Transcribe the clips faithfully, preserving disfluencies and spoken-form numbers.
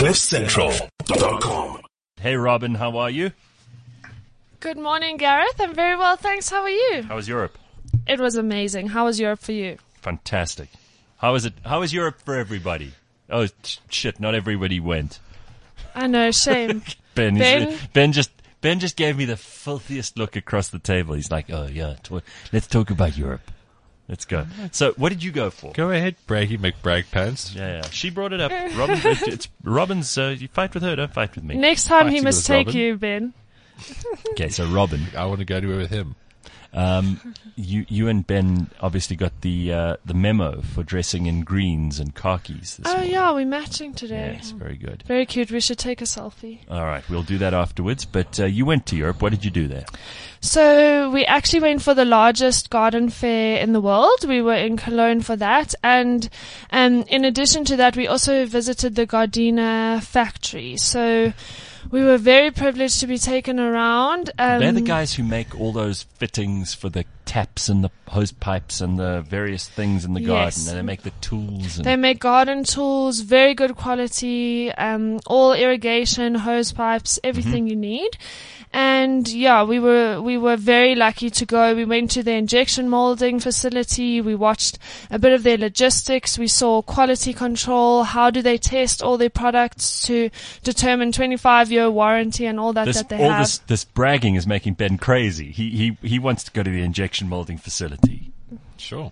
cliff central dot com. Hey Robin, how are you? Good morning, Gareth. I'm very well, thanks. How are you? How was Europe? It was amazing. How was Europe for you? Fantastic. How was it? How was Europe for everybody? Oh sh- shit! Not everybody went. I know, shame. Ben, Ben? Is, Ben just Ben just gave me the filthiest look across the table. He's like, "Oh yeah, tw- let's talk about Europe. Let's go." So, what did you go for? Go ahead, Braggy McBrag Pants. Yeah, yeah. She brought it up. Robin, it, it's Robin's. Uh, you fight with her, don't fight with me. Next time he Fighting must with take Robin. you, Ben. Okay, so Robin, I want to go to it with him. um, you you and Ben obviously got the uh, the memo for dressing in greens and khakis. This Oh, morning. yeah, we're matching today. Yes, very good. Very cute. We should take a selfie. All right, we'll do that afterwards. But uh, you went to Europe. What did you do there? So we actually went for the largest garden fair in the world. We were in Cologne for that. And um, in addition to that, we also visited the Gardena factory. So we were very privileged to be taken around. Um, They're the guys who make all those fittings for the taps and the hose pipes and the various things in the garden. Yes. And they make the tools. And They make garden tools, very good quality, um, all irrigation, hose pipes, everything you need. And yeah, we were we were very lucky to go. We went to the injection molding facility. We watched a bit of their logistics. We saw quality control. How do they test all their products to determine twenty-five year warranty and all that this, that they all have. this this bragging is making Ben crazy. He he he wants to go to the injection molding facility. Sure.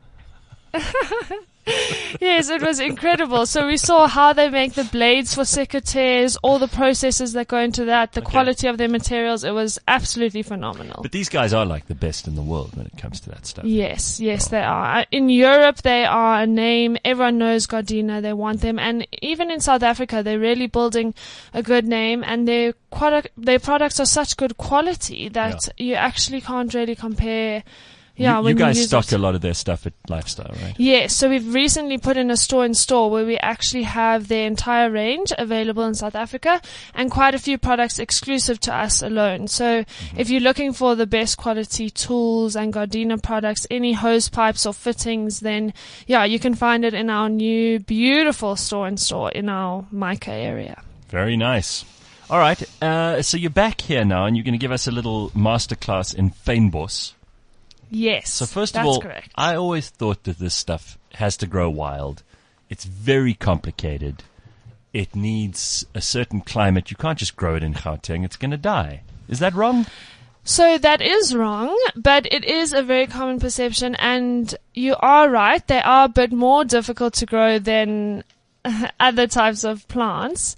Yes, it was incredible. So we saw how they make the blades for secateurs, all the processes that go into that, the Okay. quality of their materials. It was absolutely phenomenal. But these guys are like the best in the world when it comes to that stuff. Yes, yes, they are. In Europe, they are a name. Everyone knows Gardena. They want them. And even in South Africa, they're really building a good name. And their, quali- their products are such good quality that you actually can't really compare. Yeah, you, when you guys use stock it. a lot of their stuff at Lifestyle, right? Yes, so we've recently put in a store in store where we actually have their entire range available in South Africa and quite a few products exclusive to us alone. So if you're looking for the best quality tools and Gardena products, any hose pipes or fittings, then yeah, you can find it in our new beautiful store in store in our Mica area. Very nice. All right, uh, so you're back here now, and you're going to give us a little masterclass in fynbos. Yes, So first that's of all, correct. I always thought that this stuff has to grow wild. It's very complicated. It needs a certain climate. You can't just grow it in Gauteng. It's going to die. Is that wrong? So that is wrong, but it is a very common perception, and you are right. They are a bit more difficult to grow than other types of plants.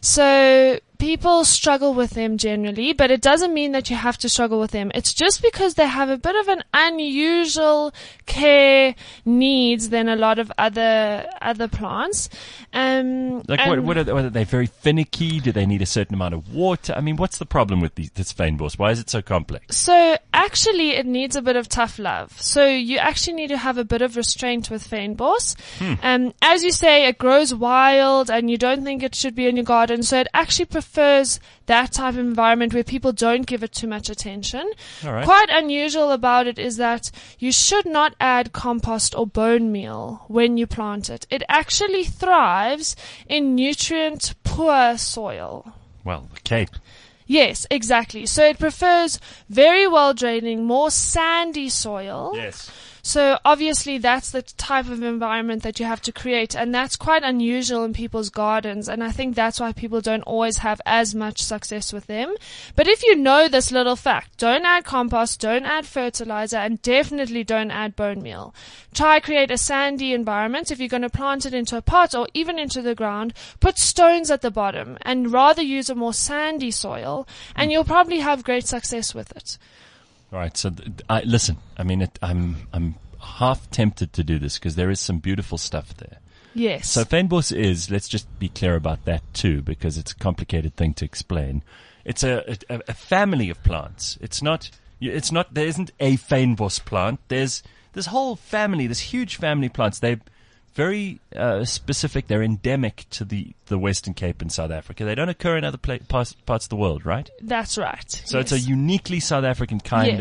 So people struggle with them generally, but it doesn't mean that you have to struggle with them. It's just because they have a bit of an unusual care needs than a lot of other other plants. Um, Like, what, and- what are, they, what are they very finicky? Do they need a certain amount of water? I mean, what's the problem with these, this fynbos? Why is it so complex? So actually it needs a bit of tough love. So you actually need to have a bit of restraint with fynbos. Hmm. Um, as you say, it grows wild and you don't think it should be in your garden. So it actually prefers that type of environment where people don't give it too much attention. All right. Quite unusual about it is that you should not add compost or bone meal when you plant it. It actually thrives in nutrient poor soil. Well, the Cape. Yes, exactly. So it prefers very well draining, more sandy soil. Yes. So obviously that's the type of environment that you have to create, and that's quite unusual in people's gardens, and I think that's why people don't always have as much success with them. But if you know this little fact, don't add compost, don't add fertilizer, and definitely don't add bone meal. Try create a sandy environment. If you're going to plant it into a pot or even into the ground, put stones at the bottom and rather use a more sandy soil, and you'll probably have great success with it. All right. So, th- I, listen. I mean, it, I'm I'm half tempted to do this because there is some beautiful stuff there. Yes. So, fynbos is. Let's just be clear about that too, because it's a complicated thing to explain. It's a a, a family of plants. It's not. It's not. There isn't a fynbos plant. There's this whole family. This huge family of plants. They very uh, specific. They're endemic to the, the Western Cape in South Africa. They don't occur in other pla- parts, parts of the world, right? That's right. So yes. it's a uniquely South African kind Yes. of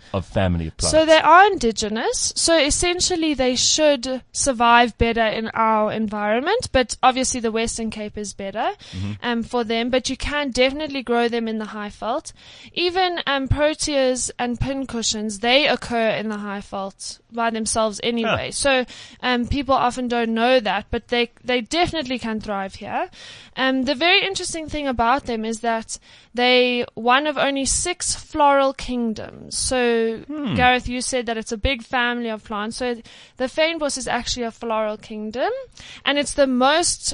of family of plants? So they are indigenous. So essentially they should survive better in our environment, but obviously the Western Cape is better Mm-hmm. um, for them, but you can definitely grow them in the Highveld. Even um, proteas and pincushions, they occur in the Highveld by themselves anyway. So um, people often don't know that, but they, they definitely can thrive here. Um, the very interesting thing about them is that they one of only six floral kingdoms. So, Hmm. Gareth, you said that it's a big family of plants. So the fynbos is actually a floral kingdom, and it's the most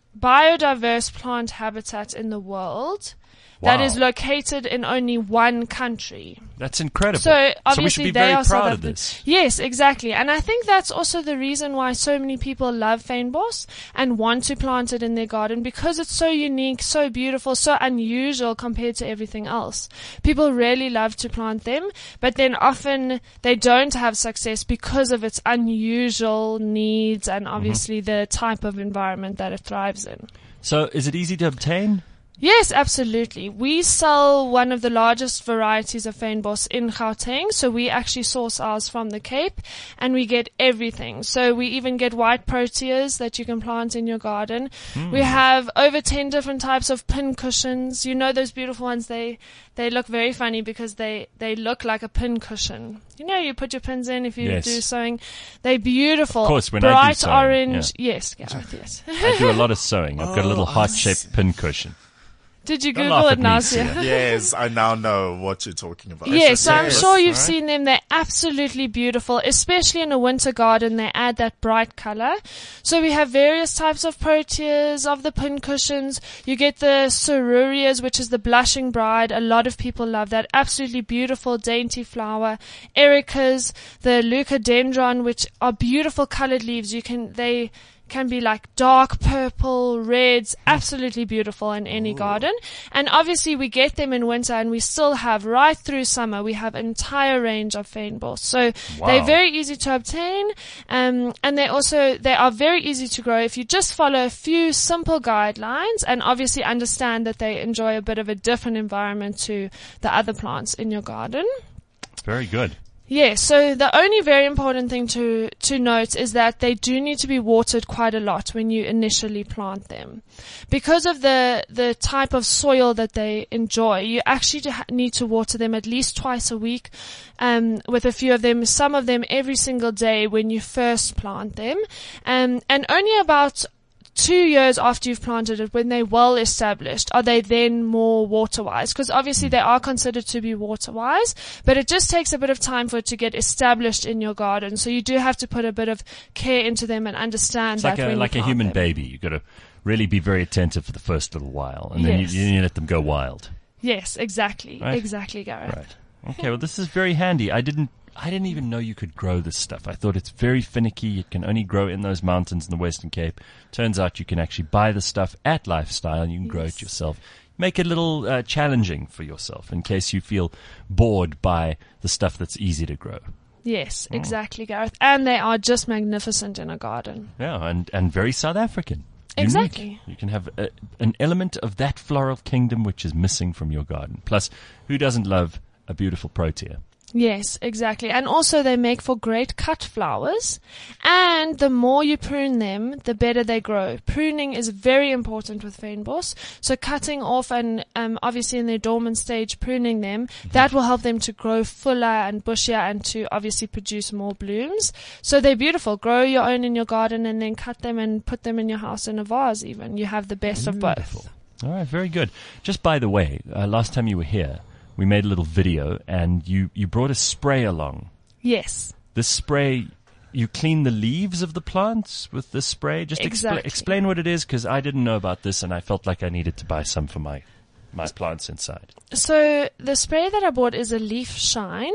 biodiverse plant habitat in the world that Wow. is located in only one country. That's incredible. So so we obviously should be they very are South proud of African. this. Yes, exactly. And I think that's also the reason why so many people love fynbos and want to plant it in their garden, because it's so unique, so beautiful, so unusual compared to everything else. People really love to plant them, but then often they don't have success because of its unusual needs and obviously the type of environment that it thrives in. So is it easy to obtain? Yes, absolutely. We sell one of the largest varieties of fynbos in Gauteng. So we actually source ours from the Cape, and we get everything. So we even get white proteas that you can plant in your garden. Hmm. We have over ten different types of pincushions. You know those beautiful ones, they they look very funny because they, they look like a pincushion. You know, you put your pins in if you Yes. do sewing. They're beautiful. Of course, when I do Bright sewing, orange. Yes, Gareth, yes. I do a lot of sewing. I've got a little heart-shaped pin cushion. Did you Don't Google laugh it at me, now, Sia. Sia? Yes, I now know what you're talking about. Yes, so I'm Yes. sure you've Alright. seen them. They're absolutely beautiful, especially in a winter garden. They add that bright color. So we have various types of proteas, of the pincushions. You get the cerurias, which is the blushing bride. A lot of people love that. Absolutely beautiful, dainty flower. Ericas, the leucodendron, which are beautiful colored leaves. You can, they, can be like dark purple, reds, absolutely beautiful in any garden. And obviously we get them in winter, and we still have right through summer, we have an entire range of fynbos. So Wow. they're very easy to obtain, um, and they also, they are very easy to grow if you just follow a few simple guidelines and obviously understand that they enjoy a bit of a different environment to the other plants in your garden. Very good. Yes, so the only very important thing to, to note is that they do need to be watered quite a lot when you initially plant them. Because of the, the type of soil that they enjoy, you actually ha- need to water them at least twice a week, um, with a few of them, some of them every single day when you first plant them. Um, and only about two years after you've planted it, when they're well established, are they then more water wise? Because obviously they are considered to be water wise, but it just takes a bit of time for it to get established in your garden. So you do have to put a bit of care into them and understand It's that like a when you like a plant human them. baby. You've got to really be very attentive for the first little while, and then Yes. you, you let them go wild. Yes, exactly, Right. exactly, Gareth. Right. Okay. Well, this is very handy. I didn't. I didn't even know you could grow this stuff. I thought it's very finicky. It can only grow in those mountains in the Western Cape. Turns out you can actually buy the stuff at Lifestyle and you can grow it Yes. yourself. Make it a little uh, challenging for yourself in case you feel bored by the stuff that's easy to grow. Yes, exactly, Gareth. And they are just magnificent in a garden. Yeah, and, and very South African. Unique. Exactly. You can have a, an element of that floral kingdom which is missing from your garden. Plus, who doesn't love a beautiful protea? Yes, exactly. And also they make for great cut flowers. And the more you prune them, the better they grow. Pruning is very important with fynbos. So cutting off and um, obviously in their dormant stage, pruning them, that will help them to grow fuller and bushier and to obviously produce more blooms. So they're beautiful. Grow your own in your garden and then cut them and put them in your house in a vase even. You have the best of Beautiful. both. All right, very good. Just by the way, uh, last time you were here, we made a little video, and you, you brought a spray along. Yes. This spray, you clean the leaves of the plants with this spray? Just expla- Exactly. explain what it is, because I didn't know about this, and I felt like I needed to buy some for my, my plants inside. So the spray that I bought is a Leaf Shine,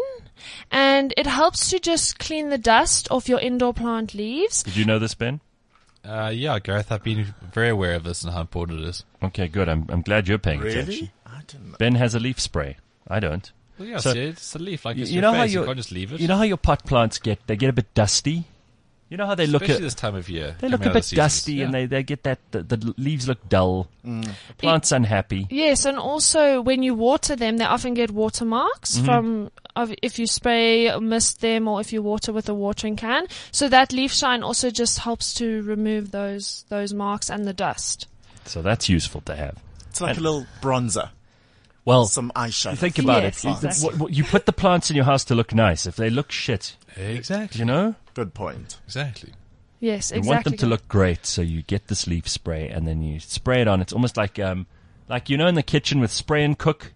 and it helps to just clean the dust off your indoor plant leaves. Did you know this, Ben? Uh, yeah, Gareth, I've been very aware of this and how important it is. Okay, good. I'm, I'm glad you're paying attention. Really? I didn't know. Ben has a leaf spray. I don't. Well, yeah, So- see, it's a leaf like You, it's you your know face. how You your can't just leave it. you know how your pot plants get they get a bit dusty You know how they look Especially at this time of year. they look coming a out of bit the dusty seasons. and Yeah. they, they get that the, the leaves look dull. Mm. Plant's unhappy. Yes, and also when you water them, they often get water marks Mm-hmm. from of if you spray or mist them or if you water with a watering can. So that leaf shine also just helps to remove those those marks and the dust. So that's useful to have. It's like And- a little bronzer, Well, some eyeshadow. you think about Yes, it. You- exactly. what- what- you put the plants in your house to look nice. If they look shit, Exactly. you know, Good point. Exactly. Yes, you exactly. want them to look great. So you get this leaf spray and then you spray it on. It's almost like, um, like you know, in the kitchen with spray and cook.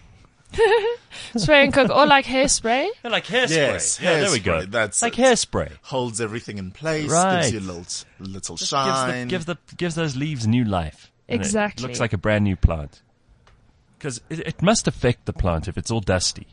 spray and cook or like hairspray. They're like hairspray. Yes, yeah, there we go. hairspray, that's like it. hairspray. Holds everything in place. Right. Gives you a little, little Just shine. gives the, gives the gives those leaves new life. And Exactly. It looks like a brand new plant. Because it, it must affect the plant if it's all dusty.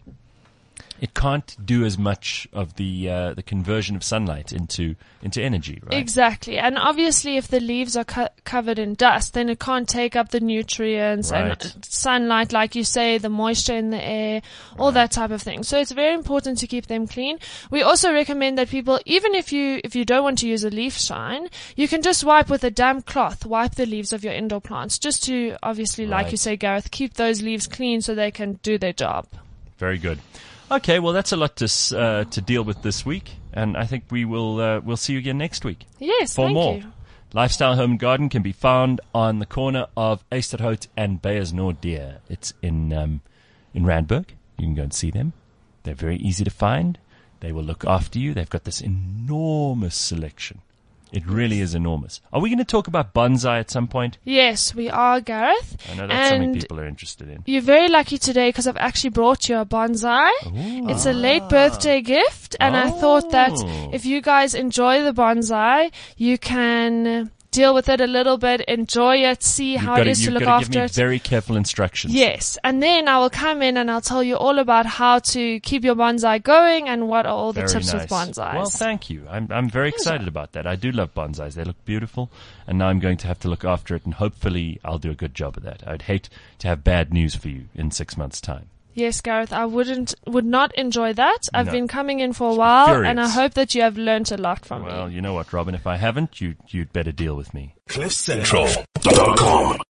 It can't do as much of the uh, the conversion of sunlight into into energy, right? Exactly. And obviously if the leaves are co- covered in dust, then it can't take up the nutrients Right. and sunlight, like you say, the moisture in the air, all that type of thing. So it's very important to keep them clean. We also recommend that people, even if you, if you don't want to use a leaf shine, you can just wipe with a damp cloth, wipe the leaves of your indoor plants, just to obviously, like Right. you say, Gareth, keep those leaves clean so they can do their job. Very good. Okay, well that's a lot to s- uh, to deal with this week, and I think we will uh, we'll see you again next week. Yes, For thank more. you. Lifestyle Home and Garden can be found on the corner of Eysterhout and Beyersnoordeer. It's in um, in Randburg. You can go and see them. They're very easy to find. They will look after you. They've got this enormous selection. It really is enormous. Are we going to talk about bonsai at some point? Yes, we are, Gareth. I know that's something And people are interested in. you're very lucky today because I've actually brought you a bonsai. It's a late birthday gift, and I thought that Oh. if you guys enjoy the bonsai, you can deal with it a little bit, enjoy it, see You've how got it to, is to you've look got to give after me it. very careful instructions. Yes, and then I will come in and I'll tell you all about how to keep your bonsai going and what are all the Very tips nice. with bonsais. Well, thank you. I'm I'm very excited about that. I do love bonsais. They look beautiful, and now I'm going to have to look after it, and hopefully I'll do a good job of that. I'd hate to have bad news for you in six months' time. Yes, Gareth, I wouldn't, would not enjoy that. I've No. been coming in for a while, furious. and I hope that you have learnt a lot from me. Well, you know what, Robin? If I haven't, you you'd better deal with me. cliff central dot com